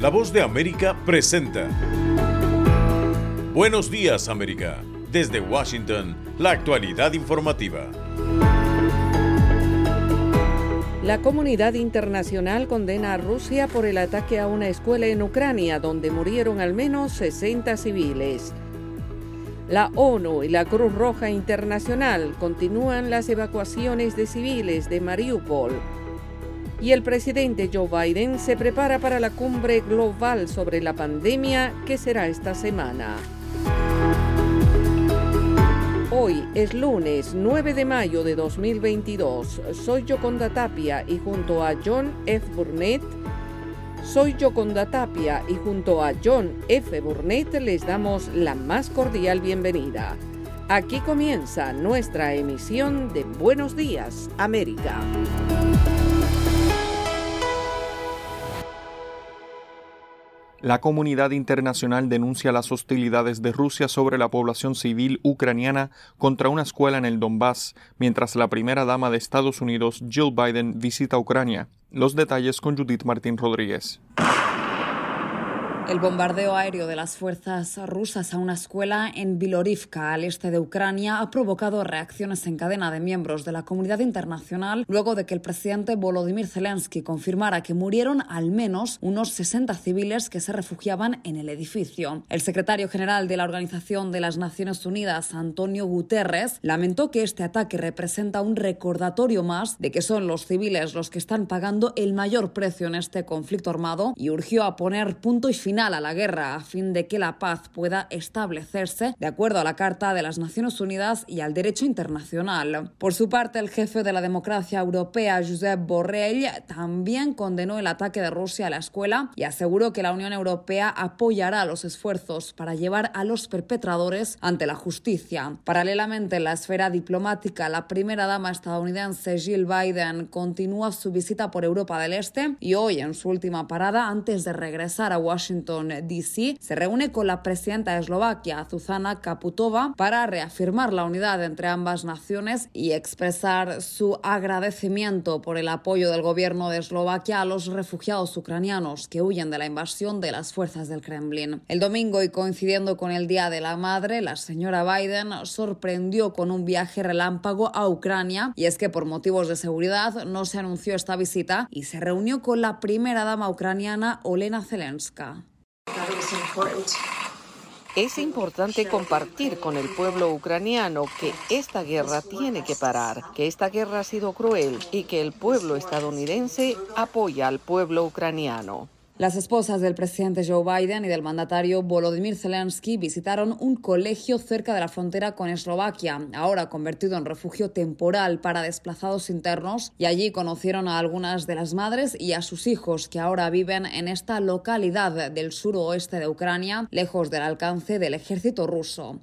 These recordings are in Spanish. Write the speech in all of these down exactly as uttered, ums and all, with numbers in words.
La Voz de América presenta Buenos Días, América. Desde Washington, la actualidad informativa. La comunidad internacional condena a Rusia por el ataque a una escuela en Ucrania, donde murieron al menos sesenta civiles. La ONU y la Cruz Roja Internacional continúan las evacuaciones de civiles de Mariupol. Y el presidente Joe Biden se prepara para la cumbre global sobre la pandemia que será esta semana. Hoy es lunes nueve de mayo de dos mil veintidós. Soy Yoconda Tapia y junto a John F. Burnett, soy Yoconda Tapia y junto a John F. Burnett les damos la más cordial bienvenida. Aquí comienza nuestra emisión de Buenos Días, América. La comunidad internacional denuncia las hostilidades de Rusia sobre la población civil ucraniana contra una escuela en el Donbass, mientras la primera dama de Estados Unidos, Jill Biden, visita Ucrania. Los detalles con Judith Martín Rodríguez. El bombardeo aéreo de las fuerzas rusas a una escuela en Bilorivka, al este de Ucrania, ha provocado reacciones en cadena de miembros de la comunidad internacional luego de que el presidente Volodymyr Zelensky confirmara que murieron al menos unos sesenta civiles que se refugiaban en el edificio. El secretario general de la Organización de las Naciones Unidas, Antonio Guterres, lamentó que este ataque representa un recordatorio más de que son los civiles los que están pagando el mayor precio en este conflicto armado y urgió a poner punto y final a la guerra a fin de que la paz pueda establecerse de acuerdo a la Carta de las Naciones Unidas y al derecho internacional. Por su parte, el jefe de la democracia europea, Josep Borrell, también condenó el ataque de Rusia a la escuela y aseguró que la Unión Europea apoyará los esfuerzos para llevar a los perpetradores ante la justicia. Paralelamente, en la esfera diplomática, la primera dama estadounidense Jill Biden continúa su visita por Europa del Este y hoy, en su última parada antes de regresar a Washington D C, se reúne con la presidenta de Eslovaquia, Zuzana Čaputová, para reafirmar la unidad entre ambas naciones y expresar su agradecimiento por el apoyo del gobierno de Eslovaquia a los refugiados ucranianos que huyen de la invasión de las fuerzas del Kremlin. El domingo, y coincidiendo con el Día de la Madre, la señora Biden sorprendió con un viaje relámpago a Ucrania, y es que por motivos de seguridad no se anunció esta visita y se reunió con la primera dama ucraniana, Olena Zelenska. Es importante compartir con el pueblo ucraniano que esta guerra tiene que parar, que esta guerra ha sido cruel y que el pueblo estadounidense apoya al pueblo ucraniano. Las esposas del presidente Joe Biden y del mandatario Volodymyr Zelensky visitaron un colegio cerca de la frontera con Eslovaquia, ahora convertido en refugio temporal para desplazados internos, y allí conocieron a algunas de las madres y a sus hijos que ahora viven en esta localidad del suroeste de Ucrania, lejos del alcance del ejército ruso.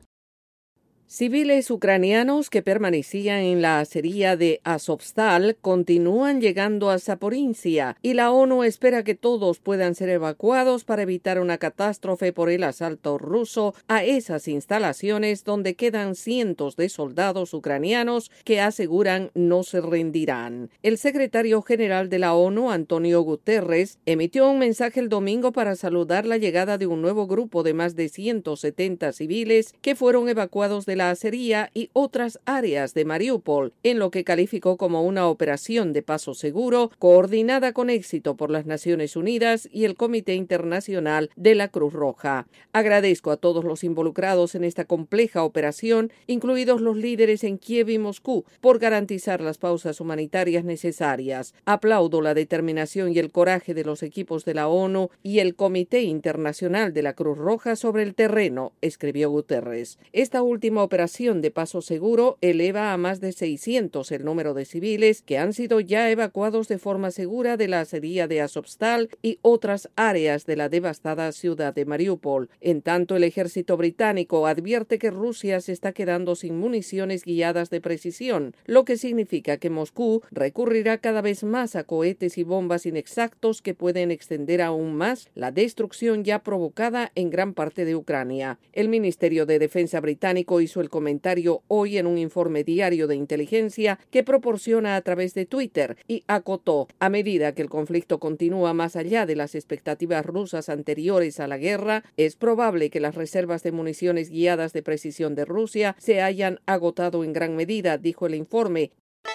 Civiles ucranianos que permanecían en la acería de Azovstal continúan llegando a Zaporizhia y la ONU espera que todos puedan ser evacuados para evitar una catástrofe por el asalto ruso a esas instalaciones donde quedan cientos de soldados ucranianos que aseguran no se rendirán. El secretario general de la ONU, Antonio Guterres, emitió un mensaje el domingo para saludar la llegada de un nuevo grupo de más de ciento setenta civiles que fueron evacuados de la acería y otras áreas de Mariupol, en lo que calificó como una operación de paso seguro, coordinada con éxito por las Naciones Unidas y el Comité Internacional de la Cruz Roja. Agradezco a todos los involucrados en esta compleja operación, incluidos los líderes en Kiev y Moscú, por garantizar las pausas humanitarias necesarias. Aplaudo la determinación y el coraje de los equipos de la ONU y el Comité Internacional de la Cruz Roja sobre el terreno, escribió Guterres. Esta última operación de paso seguro eleva a más de seiscientos el número de civiles que han sido ya evacuados de forma segura de la acería de Azovstal y otras áreas de la devastada ciudad de Mariupol. En tanto, el ejército británico advierte que Rusia se está quedando sin municiones guiadas de precisión, lo que significa que Moscú recurrirá cada vez más a cohetes y bombas inexactos que pueden extender aún más la destrucción ya provocada en gran parte de Ucrania. El Ministerio de Defensa británico hizo hizo el comentario hoy en un informe diario de inteligencia que proporciona a través de Twitter y acotó: a medida que el conflicto continúa más allá de las expectativas rusas anteriores a la guerra, es probable que las reservas de municiones guiadas de precisión de Rusia se hayan agotado en gran medida, dijo el informe.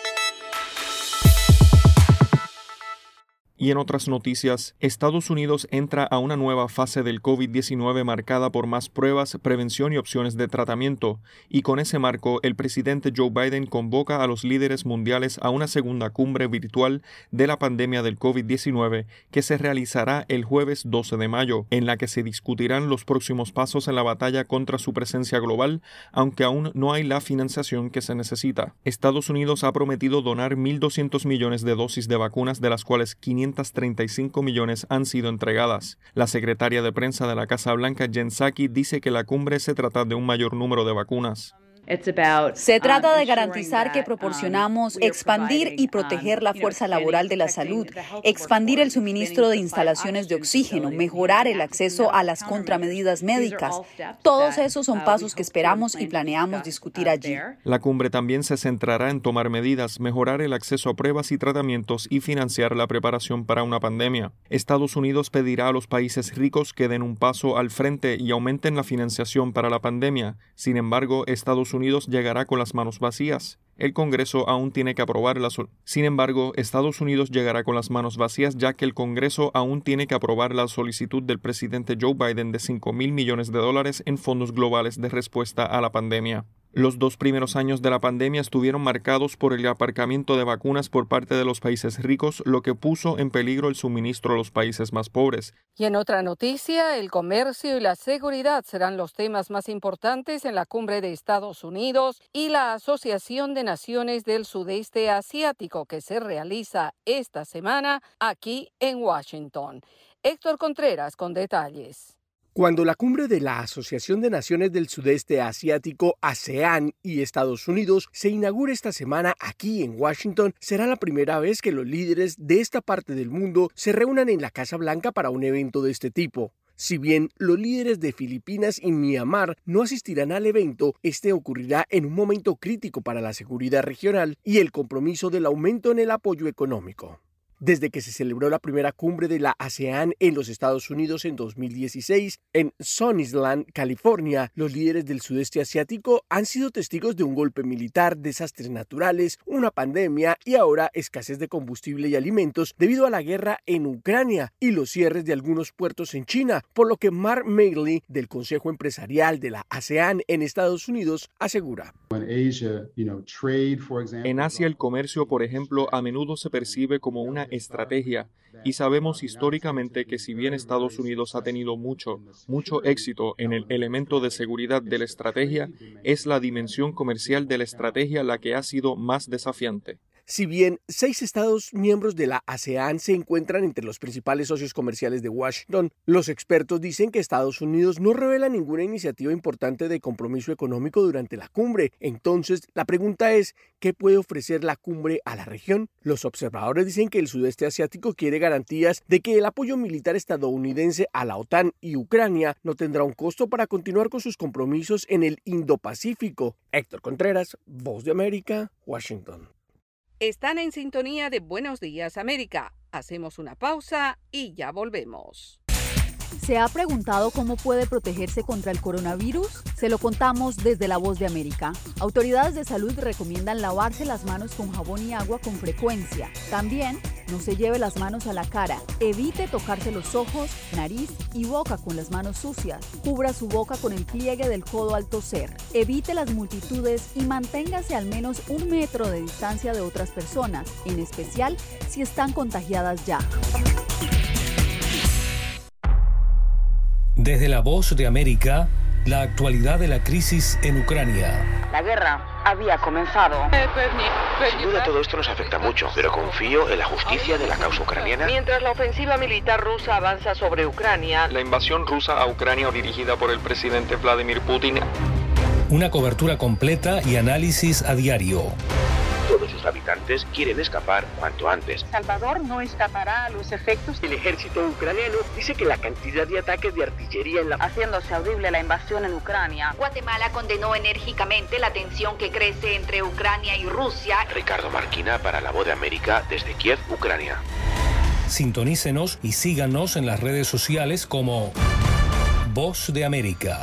Y en otras noticias, Estados Unidos entra a una nueva fase del COVID diecinueve marcada por más pruebas, prevención y opciones de tratamiento, y con ese marco, el presidente Joe Biden convoca a los líderes mundiales a una segunda cumbre virtual de la pandemia del COVID diecinueve que se realizará el jueves doce de mayo, en la que se discutirán los próximos pasos en la batalla contra su presencia global, aunque aún no hay la financiación que se necesita. Estados Unidos ha prometido donar mil doscientos millones de dosis de vacunas, de las cuales quinientos treinta y cinco millones han sido entregadas. La secretaria de prensa de la Casa Blanca, Jen Psaki, dice que la cumbre se trata de un mayor número de vacunas. Se trata de garantizar que proporcionamos, expandir y proteger la fuerza laboral de la salud, expandir el suministro de instalaciones de oxígeno, mejorar el acceso a las contramedidas médicas. Todos esos son pasos que esperamos y planeamos discutir allí. La cumbre también se centrará en tomar medidas, mejorar el acceso a pruebas y tratamientos y financiar la preparación para una pandemia. Estados Unidos pedirá a los países ricos que den un paso al frente y aumenten la financiación para la pandemia. Sin embargo, Estados Unidos Unidos llegará con las manos vacías. El Congreso aún tiene que aprobar la sol- Sin embargo, Estados Unidos llegará con las manos vacías, ya que el Congreso aún tiene que aprobar la solicitud del presidente Joe Biden de cinco mil millones de dólares en fondos globales de respuesta a la pandemia. Los dos primeros años de la pandemia estuvieron marcados por el aparcamiento de vacunas por parte de los países ricos, lo que puso en peligro el suministro a los países más pobres. Y en otra noticia, el comercio y la seguridad serán los temas más importantes en la cumbre de Estados Unidos y la Asociación de Naciones del Sudeste Asiático, que se realiza esta semana aquí en Washington. Héctor Contreras con detalles. Cuando la cumbre de la Asociación de Naciones del Sudeste Asiático, ASEAN, y Estados Unidos se inaugure esta semana aquí en Washington, será la primera vez que los líderes de esta parte del mundo se reúnan en la Casa Blanca para un evento de este tipo. Si bien los líderes de Filipinas y Myanmar no asistirán al evento, este ocurrirá en un momento crítico para la seguridad regional y el compromiso del aumento en el apoyo económico. Desde que se celebró la primera cumbre de la ASEAN en los Estados Unidos en dos mil dieciséis, en Sunnysland, California, los líderes del sudeste asiático han sido testigos de un golpe militar, desastres naturales, una pandemia y ahora escasez de combustible y alimentos debido a la guerra en Ucrania y los cierres de algunos puertos en China, por lo que Mark Magley, del Consejo Empresarial de la ASEAN en Estados Unidos, asegura. En Asia, el comercio, por ejemplo, a menudo se percibe como una estrategia, y sabemos históricamente que si bien Estados Unidos ha tenido mucho, mucho éxito en el elemento de seguridad de la estrategia, es la dimensión comercial de la estrategia la que ha sido más desafiante. Si bien seis estados miembros de la ASEAN se encuentran entre los principales socios comerciales de Washington, los expertos dicen que Estados Unidos no revela ninguna iniciativa importante de compromiso económico durante la cumbre. Entonces, la pregunta es, ¿qué puede ofrecer la cumbre a la región? Los observadores dicen que el sudeste asiático quiere garantías de que el apoyo militar estadounidense a la OTAN y Ucrania no tendrá un costo para continuar con sus compromisos en el Indo-Pacífico. Héctor Contreras, Voz de América, Washington. Están en sintonía de Buenos Días América. Hacemos una pausa y ya volvemos. ¿Se ha preguntado cómo puede protegerse contra el coronavirus? Se lo contamos desde La Voz de América. Autoridades de salud recomiendan lavarse las manos con jabón y agua con frecuencia. También, no se lleve las manos a la cara. Evite tocarse los ojos, nariz y boca con las manos sucias. Cubra su boca con el pliegue del codo al toser. Evite las multitudes y manténgase al menos un metro de distancia de otras personas, en especial si están contagiadas ya. Desde La Voz de América, la actualidad de la crisis en Ucrania. La guerra había comenzado. Sin duda todo esto nos afecta mucho, pero confío en la justicia de la causa ucraniana. Mientras la ofensiva militar rusa avanza sobre Ucrania, la invasión rusa a Ucrania dirigida por el presidente Vladimir Putin. Una cobertura completa y análisis a diario. Todos habitantes quieren escapar cuanto antes. Salvador no escapará a los efectos. El ejército ucraniano dice que la cantidad de ataques de artillería en la... haciéndose audible la invasión en Ucrania. Guatemala condenó enérgicamente la tensión que crece entre Ucrania y Rusia. Ricardo Marquina para La Voz de América desde Kiev, Ucrania. Sintonícenos y síganos en las redes sociales como Voz de América.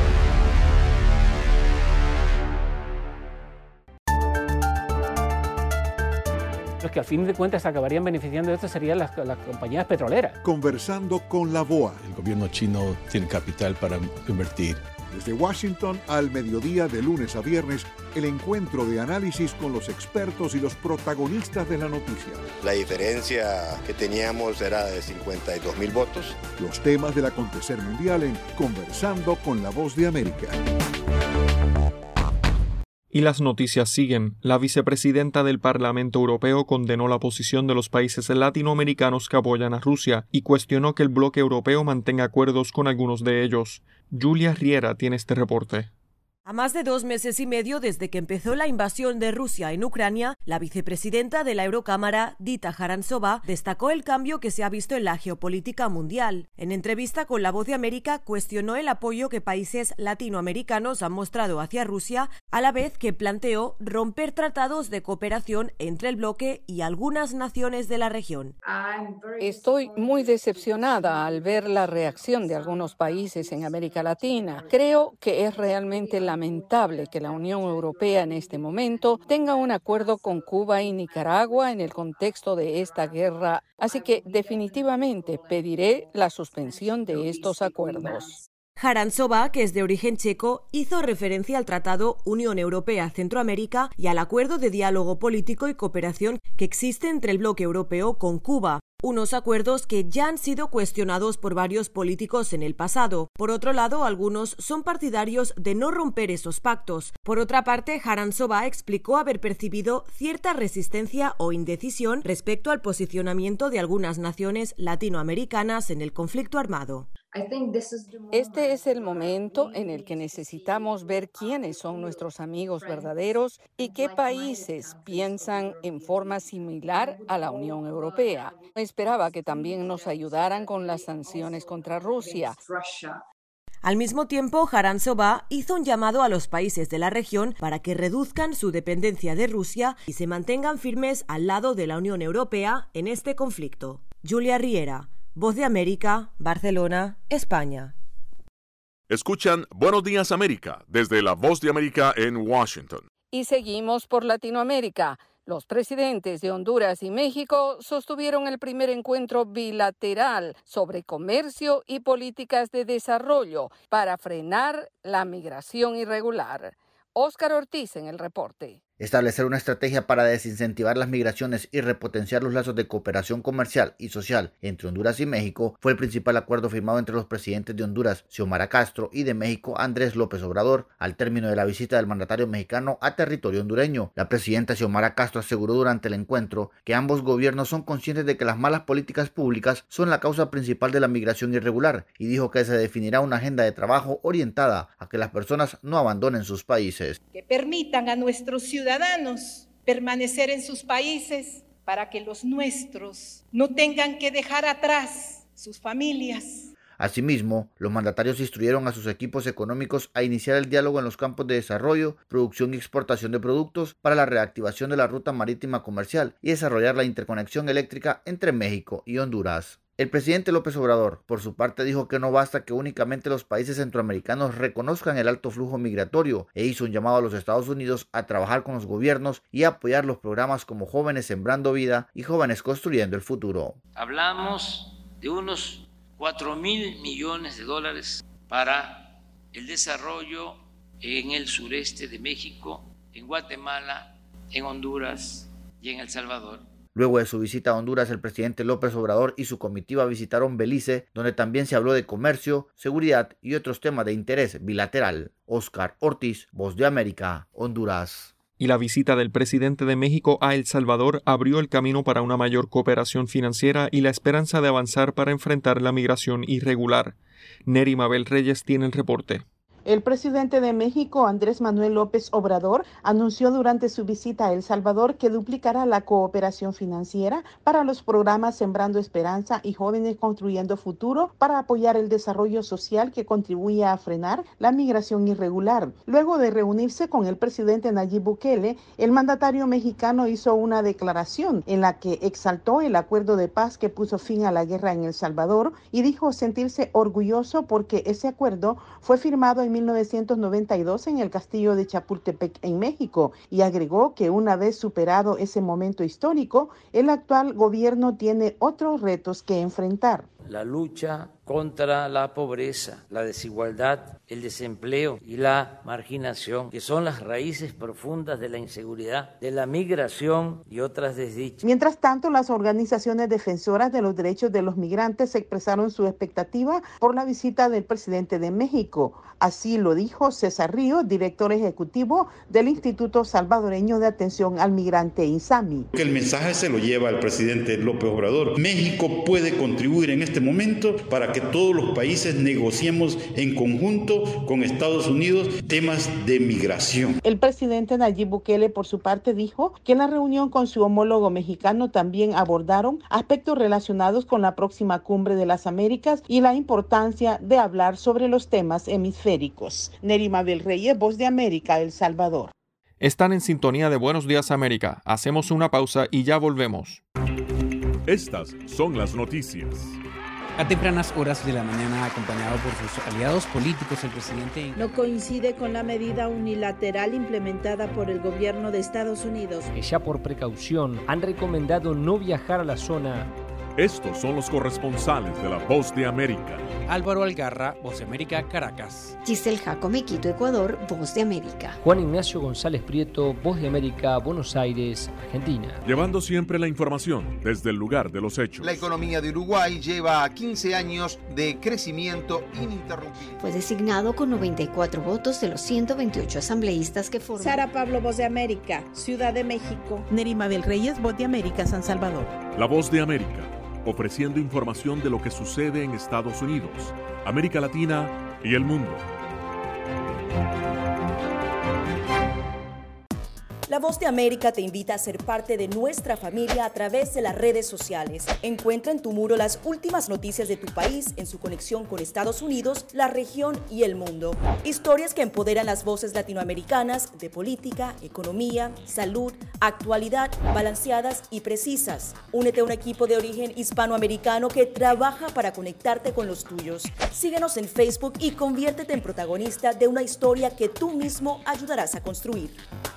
Los que al fin de cuentas acabarían beneficiando de esto serían las, las compañías petroleras. Conversando con la B O A. El gobierno chino tiene capital para invertir. Desde Washington al mediodía de lunes a viernes, el encuentro de análisis con los expertos y los protagonistas de la noticia. La diferencia que teníamos era de cincuenta y dos mil votos. Los temas del acontecer mundial en Conversando con la Voz de América. Y las noticias siguen. La vicepresidenta del Parlamento Europeo condenó la posición de los países latinoamericanos que apoyan a Rusia y cuestionó que el bloque europeo mantenga acuerdos con algunos de ellos. Julia Riera tiene este reporte. A más de dos meses y medio desde que empezó la invasión de Rusia en Ucrania, la vicepresidenta de la Eurocámara, Dita Harantsova, destacó el cambio que se ha visto en la geopolítica mundial. En entrevista con La Voz de América, cuestionó el apoyo que países latinoamericanos han mostrado hacia Rusia, a la vez que planteó romper tratados de cooperación entre el bloque y algunas naciones de la región. Estoy muy decepcionada al ver la reacción de algunos países en América Latina. Creo que es realmente la lamentable que la Unión Europea en este momento tenga un acuerdo con Cuba y Nicaragua en el contexto de esta guerra, así que definitivamente pediré la suspensión de estos acuerdos. Harantsova, que es de origen checo, hizo referencia al Tratado Unión Europea-Centroamérica y al acuerdo de diálogo político y cooperación que existe entre el bloque europeo con Cuba. Unos acuerdos que ya han sido cuestionados por varios políticos en el pasado. Por otro lado, algunos son partidarios de no romper esos pactos. Por otra parte, Harantsova explicó haber percibido cierta resistencia o indecisión respecto al posicionamiento de algunas naciones latinoamericanas en el conflicto armado. Este es el momento en el que necesitamos ver quiénes son nuestros amigos verdaderos y qué países piensan en forma similar a la Unión Europea. Esperaba que también nos ayudaran con las sanciones contra Rusia. Al mismo tiempo, Harantsova hizo un llamado a los países de la región para que reduzcan su dependencia de Rusia y se mantengan firmes al lado de la Unión Europea en este conflicto. Julia Riera, Voz de América, Barcelona, España. Escuchan Buenos Días América desde la Voz de América en Washington. Y seguimos por Latinoamérica. Los presidentes de Honduras y México sostuvieron el primer encuentro bilateral sobre comercio y políticas de desarrollo para frenar la migración irregular. Óscar Ortiz en el reporte. Establecer una estrategia para desincentivar las migraciones y repotenciar los lazos de cooperación comercial y social entre Honduras y México fue el principal acuerdo firmado entre los presidentes de Honduras, Xiomara Castro, y de México, Andrés López Obrador, al término de la visita del mandatario mexicano a territorio hondureño. La presidenta Xiomara Castro aseguró durante el encuentro que ambos gobiernos son conscientes de que las malas políticas públicas son la causa principal de la migración irregular y dijo que se definirá una agenda de trabajo orientada a que las personas no abandonen sus países. Que permitan a nuestros ciudadanos ciudadanos permanecer en sus países para que los nuestros no tengan que dejar atrás sus familias. Asimismo, los mandatarios instruyeron a sus equipos económicos a iniciar el diálogo en los campos de desarrollo, producción y exportación de productos para la reactivación de la ruta marítima comercial y desarrollar la interconexión eléctrica entre México y Honduras. El presidente López Obrador, por su parte, dijo que no basta que únicamente los países centroamericanos reconozcan el alto flujo migratorio e hizo un llamado a los Estados Unidos a trabajar con los gobiernos y a apoyar los programas como Jóvenes Sembrando Vida y Jóvenes Construyendo el Futuro. Hablamos de unos cuatro mil millones de dólares para el desarrollo en el sureste de México, en Guatemala, en Honduras y en El Salvador. Luego de su visita a Honduras, el presidente López Obrador y su comitiva visitaron Belice, donde también se habló de comercio, seguridad y otros temas de interés bilateral. Óscar Ortiz, Voz de América, Honduras. Y la visita del presidente de México a El Salvador abrió el camino para una mayor cooperación financiera y la esperanza de avanzar para enfrentar la migración irregular. Neri Mabel Reyes tiene el reporte. El presidente de México, Andrés Manuel López Obrador, anunció durante su visita a El Salvador que duplicará la cooperación financiera para los programas Sembrando Esperanza y Jóvenes Construyendo Futuro para apoyar el desarrollo social que contribuye a frenar la migración irregular. Luego de reunirse con el presidente Nayib Bukele, el mandatario mexicano hizo una declaración en la que exaltó el acuerdo de paz que puso fin a la guerra en El Salvador y dijo sentirse orgulloso porque ese acuerdo fue firmado en mil novecientos noventa y dos en el castillo de Chapultepec en México, y agregó que una vez superado ese momento histórico, el actual gobierno tiene otros retos que enfrentar. La lucha contra la pobreza, la desigualdad, el desempleo y la marginación, que son las raíces profundas de la inseguridad, de la migración y otras desdichas. Mientras tanto, las organizaciones defensoras de los derechos de los migrantes expresaron su expectativa por la visita del presidente de México. Así lo dijo César Río, director ejecutivo del Instituto Salvadoreño de Atención al Migrante, INSAMI. Que el mensaje se lo lleva al presidente López Obrador. México puede contribuir en este momento para que todos los países negociemos en conjunto con Estados Unidos temas de migración. El presidente Nayib Bukele, por su parte, dijo que en la reunión con su homólogo mexicano también abordaron aspectos relacionados con la próxima cumbre de las Américas y la importancia de hablar sobre los temas hemisféricos. Neri Mabel Reyes, Voz de América, El Salvador. Están en sintonía de Buenos Días América. Hacemos una pausa y ya volvemos. Estas son las noticias. A tempranas horas de la mañana, acompañado por sus aliados políticos, el presidente no coincide con la medida unilateral implementada por el gobierno de Estados Unidos, que ya por precaución han recomendado no viajar a la zona. Estos son los corresponsales de La Voz de América. Álvaro Algarra, Voz de América, Caracas. Giselle Jacome, Quito, Ecuador, Voz de América. Juan Ignacio González Prieto, Voz de América, Buenos Aires, Argentina. Llevando siempre la información desde el lugar de los hechos. La economía de Uruguay lleva quince años de crecimiento ininterrumpido. Fue designado con noventa y cuatro votos de los ciento veintiocho asambleístas que forman. Sara Pablo, Voz de América, Ciudad de México. Neri Mabel Reyes, Voz de América, San Salvador. La Voz de América, ofreciendo información de lo que sucede en Estados Unidos, América Latina y el mundo. La Voz de América te invita a ser parte de nuestra familia a través de las redes sociales. Encuentra en tu muro las últimas noticias de tu país en su conexión con Estados Unidos, la región y el mundo. Historias que empoderan las voces latinoamericanas de política, economía, salud, actualidad, balanceadas y precisas. Únete a un equipo de origen hispanoamericano que trabaja para conectarte con los tuyos. Síguenos en Facebook y conviértete en protagonista de una historia que tú mismo ayudarás a construir.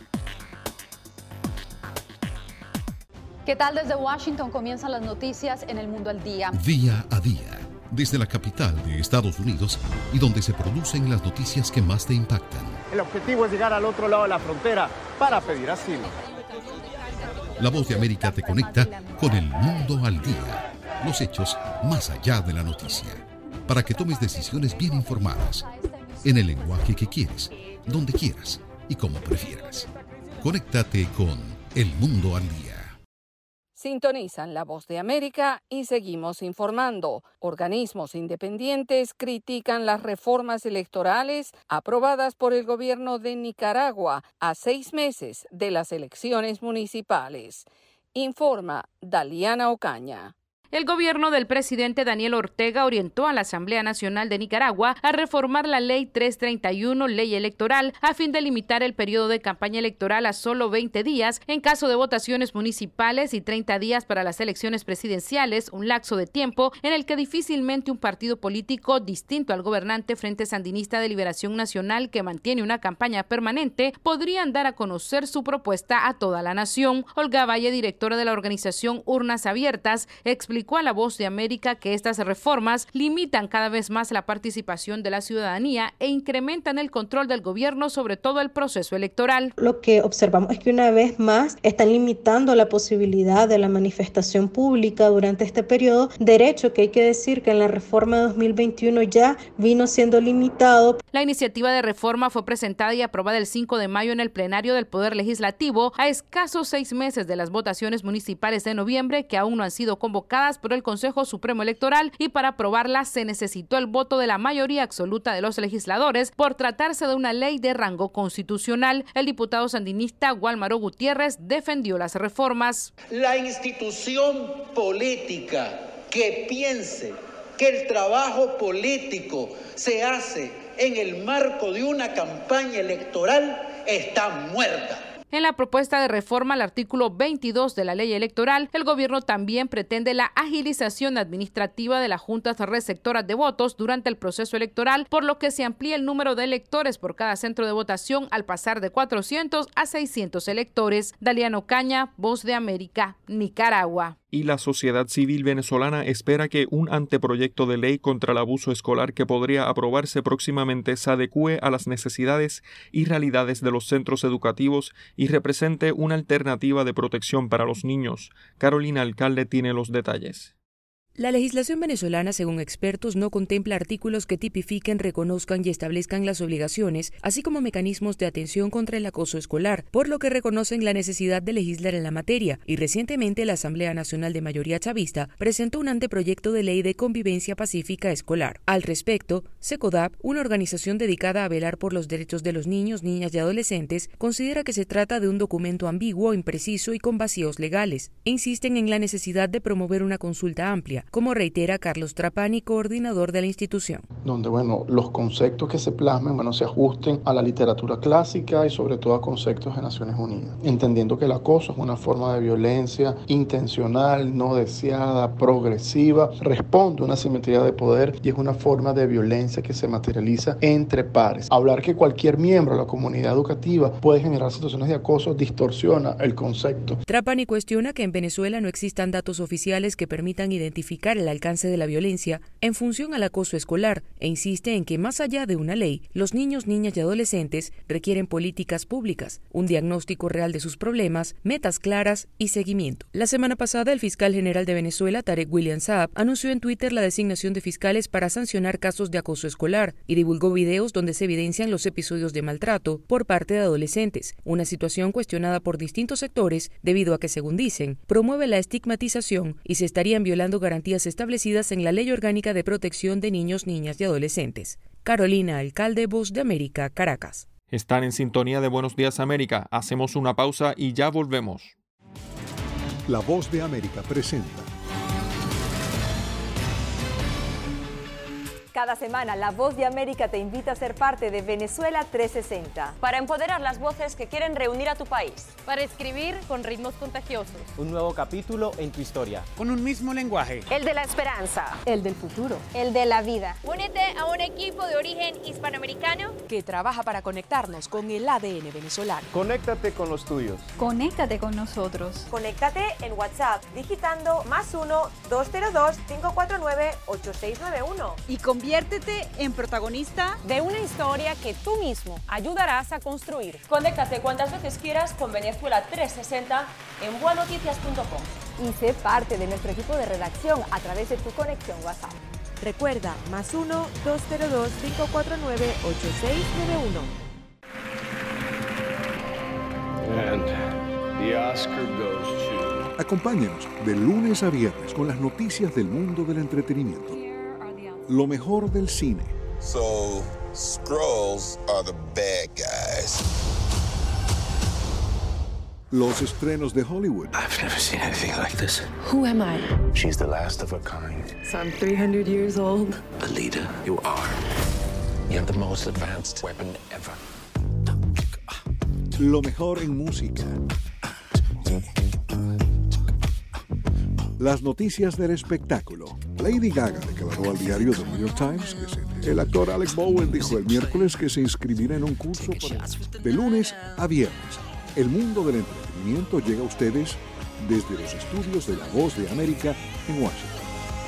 ¿Qué tal? Desde Washington comienzan las noticias en El Mundo al Día. Día a día, desde la capital de Estados Unidos y donde se producen las noticias que más te impactan. El objetivo es llegar al otro lado de la frontera para pedir asilo. La Voz de América te conecta con El Mundo al Día. Los hechos más allá de la noticia. Para que tomes decisiones bien informadas. En el lenguaje que quieres, donde quieras y como prefieras. Conéctate con El Mundo al Día. Sintonizan La Voz de América y seguimos informando. Organismos independientes critican las reformas electorales aprobadas por el gobierno de Nicaragua a seis meses de las elecciones municipales. Informa Daliana Ocaña. El gobierno del presidente Daniel Ortega orientó a la Asamblea Nacional de Nicaragua a reformar la Ley trescientos treinta y uno, ley electoral, a fin de limitar el periodo de campaña electoral a solo veinte días en caso de votaciones municipales y treinta días para las elecciones presidenciales, un lapso de tiempo en el que difícilmente un partido político distinto al gobernante Frente Sandinista de Liberación Nacional, que mantiene una campaña permanente, podrían dar a conocer su propuesta a toda la nación. Olga Valle, directora de la organización Urnas Abiertas, explicó a La Voz de América que estas reformas limitan cada vez más la participación de la ciudadanía e incrementan el control del gobierno sobre todo el proceso electoral. Lo que observamos es que una vez más están limitando la posibilidad de la manifestación pública durante este periodo, derecho que hay que decir que en la reforma de dos mil veintiuno ya vino siendo limitado. La iniciativa de reforma fue presentada y aprobada el cinco de mayo en el plenario del Poder Legislativo, a escasos seis meses de las votaciones municipales de noviembre, que aún no han sido convocadas aprobadas por el Consejo Supremo Electoral y para aprobarlas se necesitó el voto de la mayoría absoluta de los legisladores por tratarse de una ley de rango constitucional. El diputado sandinista Guálmaro Gutiérrez defendió las reformas. La institución política que piense que el trabajo político se hace en el marco de una campaña electoral está muerta. En la propuesta de reforma al artículo veintidós de la ley electoral, el gobierno también pretende la agilización administrativa de las juntas receptoras de votos durante el proceso electoral, por lo que se amplía el número de electores por cada centro de votación al pasar de cuatrocientos a seiscientos electores. Daliano Caña, Voz de América, Nicaragua. Y la sociedad civil venezolana espera que un anteproyecto de ley contra el abuso escolar que podría aprobarse próximamente se adecúe a las necesidades y realidades de los centros educativos y represente una alternativa de protección para los niños. Carolina Alcalde tiene los detalles. La legislación venezolana, según expertos, no contempla artículos que tipifiquen, reconozcan y establezcan las obligaciones, así como mecanismos de atención contra el acoso escolar, por lo que reconocen la necesidad de legislar en la materia, y recientemente la Asamblea Nacional de Mayoría Chavista presentó un anteproyecto de ley de convivencia pacífica escolar. Al respecto, SECODAP, una organización dedicada a velar por los derechos de los niños, niñas y adolescentes, considera que se trata de un documento ambiguo, impreciso y con vacíos legales, e insisten en la necesidad de promover una consulta amplia, como reitera Carlos Trapani, coordinador de la institución. Donde, bueno, los conceptos que se plasmen, bueno, se ajusten a la literatura clásica y sobre todo a conceptos de Naciones Unidas, entendiendo que el acoso es una forma de violencia intencional, no deseada, progresiva, responde a una simetría de poder y es una forma de violencia que se materializa entre pares. Hablar que cualquier miembro de la comunidad educativa puede generar situaciones de acoso distorsiona el concepto. Trapani cuestiona que en Venezuela no existan datos oficiales que permitan identificar el alcance de la violencia en función al acoso escolar e insiste en que más allá de una ley, los niños, niñas y adolescentes requieren políticas públicas, un diagnóstico real de sus problemas, metas claras y seguimiento. La semana pasada, el fiscal general de Venezuela, Tarek William Saab, anunció en Twitter la designación de fiscales para sancionar casos de acoso escolar y divulgó videos donde se evidencian los episodios de maltrato por parte de adolescentes, una situación cuestionada por distintos sectores debido a que, según dicen, promueve la estigmatización y se estarían violando garantías establecidas en la Ley Orgánica de Protección de Niños, Niñas y Adolescentes. Carolina Alcalde, Voz de América, Caracas. Están en sintonía de Buenos Días América. Hacemos una pausa y ya volvemos. La Voz de América presenta. Cada semana, La Voz de América te invita a ser parte de Venezuela trescientos sesenta. Para empoderar las voces que quieren reunir a tu país. Para escribir con ritmos contagiosos. Un nuevo capítulo en tu historia. Con un mismo lenguaje. El de la esperanza. El del futuro. El de la vida. Únete a un equipo de origen hispanoamericano que trabaja para conectarnos con el A D N venezolano. Conéctate con los tuyos. Conéctate con nosotros. Conéctate en WhatsApp digitando más uno, dos cero dos, cinco cuatro nueve, ocho seis nueve uno. Y con Conviértete en protagonista de una historia que tú mismo ayudarás a construir. Conéctate cuantas veces quieras con Venezuela trescientos sesenta en buenoticias punto com. Y sé parte de nuestro equipo de redacción a través de tu conexión WhatsApp. Recuerda, más uno, dos cero dos, cinco cuatro nueve, ocho seis nueve uno. And the Oscar goes to... Acompáñanos de lunes a viernes con las noticias del mundo del entretenimiento. Lo mejor del cine. So, Skrulls are the bad guys. Los estrenos de Hollywood. I've never seen anything like this. Who am I? She's the last of her kind. So I'm three hundred years old. The leader you are. You have the most advanced weapon ever. Lo mejor en música. Las noticias del espectáculo. Lady Gaga declaró al diario The New York Times que se... El actor Alec Bowen dijo el miércoles que se inscribirá en un curso para... De lunes a viernes, el mundo del entretenimiento llega a ustedes desde los estudios de La Voz de América en Washington.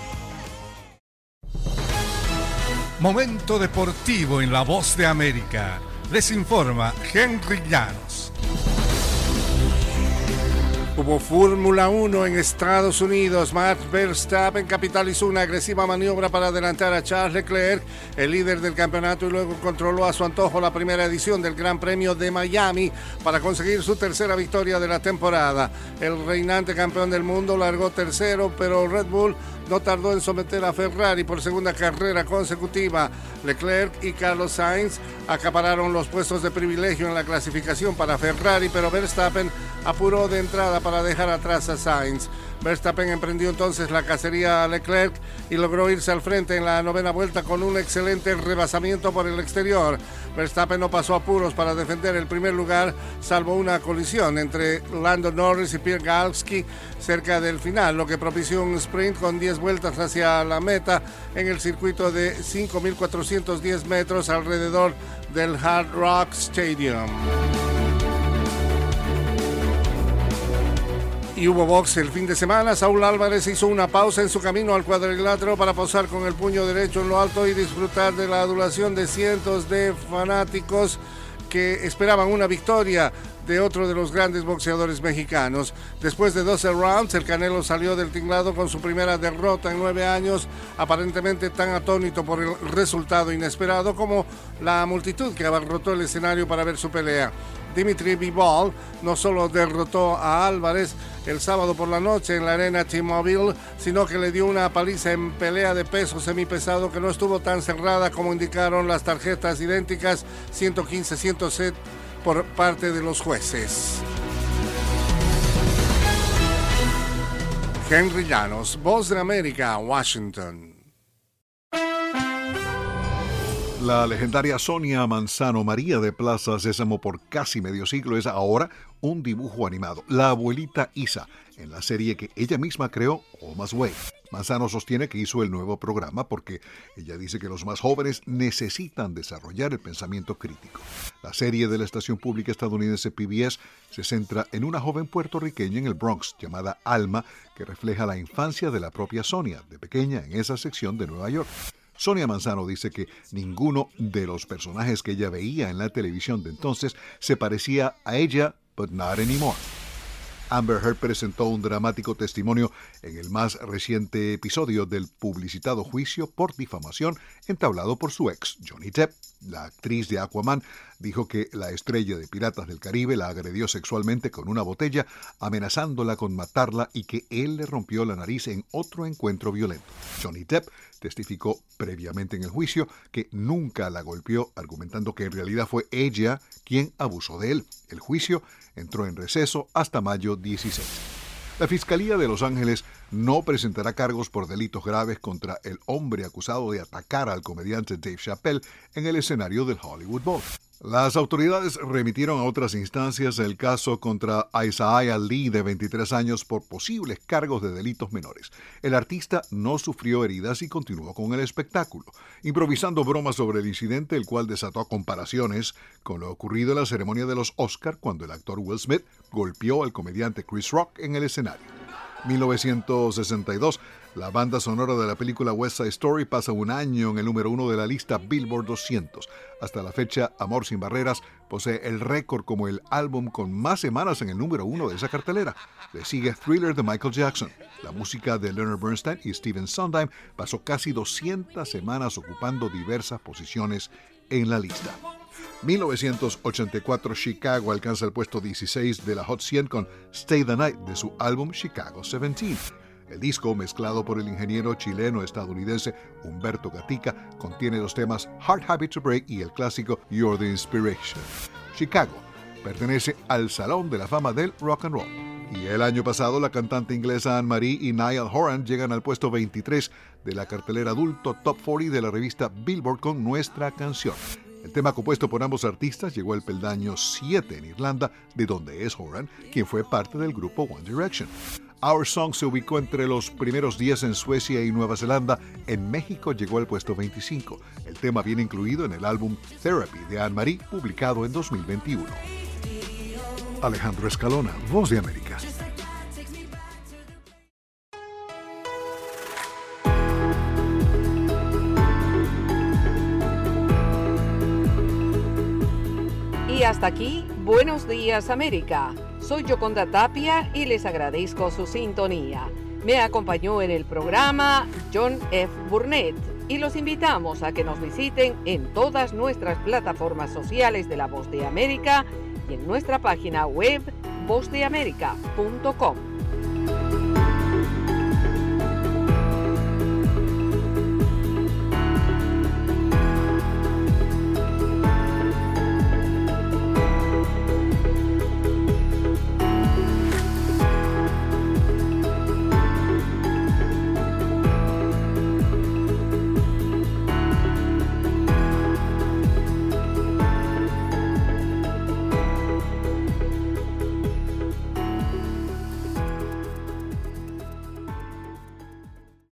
Momento deportivo en La Voz de América. Les informa Henry Llanos. Hubo Fórmula uno en Estados Unidos. Max Verstappen capitalizó una agresiva maniobra para adelantar a Charles Leclerc, el líder del campeonato, y luego controló a su antojo la primera edición del Gran Premio de Miami para conseguir su tercera victoria de la temporada. El reinante campeón del mundo largó tercero, pero Red Bull no tardó en someter a Ferrari por segunda carrera consecutiva. Leclerc y Carlos Sainz acapararon los puestos de privilegio en la clasificación para Ferrari, pero Verstappen apuró de entrada para dejar atrás a Sainz. Verstappen emprendió entonces la cacería a Leclerc y logró irse al frente en la novena vuelta con un excelente rebasamiento por el exterior. Verstappen no pasó apuros para defender el primer lugar, salvo una colisión entre Lando Norris y Pierre Gasly cerca del final, lo que propició un sprint con diez vueltas hacia la meta en el circuito de cinco mil cuatrocientos diez metros alrededor del Hard Rock Stadium. Y hubo box el fin de semana. Saúl Álvarez hizo una pausa en su camino al cuadrilátero para posar con el puño derecho en lo alto y disfrutar de la adulación de cientos de fanáticos que esperaban una victoria de otro de los grandes boxeadores mexicanos. Después de doce rounds, el Canelo salió del tinglado con su primera derrota en nueve años, aparentemente tan atónito por el resultado inesperado como la multitud que abarrotó el escenario para ver su pelea. Dimitri Bivol no solo derrotó a Álvarez el sábado por la noche en la arena T-Mobile, sino que le dio una paliza en pelea de peso semipesado que no estuvo tan cerrada como indicaron las tarjetas idénticas ciento quince a ciento seis por parte de los jueces. Henry Llanos, Voz de América, Washington. La legendaria Sonia Manzano, María de Plaza Sésamo por casi medio siglo, es ahora un dibujo animado. La abuelita Isa, en la serie que ella misma creó, Alma's Way. Manzano sostiene que hizo el nuevo programa porque ella dice que los más jóvenes necesitan desarrollar el pensamiento crítico. La serie de la estación pública estadounidense P B S se centra en una joven puertorriqueña en el Bronx llamada Alma, que refleja la infancia de la propia Sonia, de pequeña en esa sección de Nueva York. Sonia Manzano dice que ninguno de los personajes que ella veía en la televisión de entonces se parecía a ella, but not anymore. Amber Heard presentó un dramático testimonio en el más reciente episodio del publicitado juicio por difamación entablado por su ex, Johnny Depp. La actriz de Aquaman dijo que la estrella de Piratas del Caribe la agredió sexualmente con una botella, amenazándola con matarla, y que él le rompió la nariz en otro encuentro violento. Johnny Depp testificó previamente en el juicio que nunca la golpeó, argumentando que en realidad fue ella quien abusó de él. El juicio entró en receso hasta mayo dieciséis. La Fiscalía de Los Ángeles no presentará cargos por delitos graves contra el hombre acusado de atacar al comediante Dave Chappelle en el escenario del Hollywood Bowl. Las autoridades remitieron a otras instancias el caso contra Isaiah Lee, de veintitrés años, por posibles cargos de delitos menores. El artista no sufrió heridas y continuó con el espectáculo, improvisando bromas sobre el incidente, el cual desató comparaciones con lo ocurrido en la ceremonia de los Oscar, cuando el actor Will Smith golpeó al comediante Chris Rock en el escenario. mil novecientos sesenta y dos, la banda sonora de la película West Side Story pasa un año en el número uno de la lista Billboard doscientos. Hasta la fecha, Amor sin Barreras posee el récord como el álbum con más semanas en el número uno de esa cartelera. Le sigue Thriller de Michael Jackson. La música de Leonard Bernstein y Stephen Sondheim pasó casi doscientas semanas ocupando diversas posiciones en la lista. mil novecientos ochenta y cuatro, Chicago alcanza el puesto dieciséis de la Hot cien con Stay the Night de su álbum Chicago diecisiete. El disco, mezclado por el ingeniero chileno-estadounidense Humberto Gatica, contiene los temas Hard Habit to Break y el clásico You're the Inspiration. Chicago pertenece al Salón de la Fama del Rock and Roll. Y el año pasado, la cantante inglesa Anne-Marie y Niall Horan llegan al puesto veintitrés de la cartelera adulto Top cuarenta de la revista Billboard con Nuestra Canción. El tema compuesto por ambos artistas llegó al peldaño siete en Irlanda, de donde es Horan, quien fue parte del grupo One Direction. Our Song se ubicó entre los primeros diez en Suecia y Nueva Zelanda. En México llegó al puesto veinticinco. El tema viene incluido en el álbum Therapy de Anne-Marie, publicado en dos mil veintiuno. Alejandro Escalona, Voz de América. Y hasta aquí, Buenos Días América. Soy Yoconda Tapia y les agradezco su sintonía. Me acompañó en el programa John F. Burnett y los invitamos a que nos visiten en todas nuestras plataformas sociales de La Voz de América y en nuestra página web voz de américa punto com.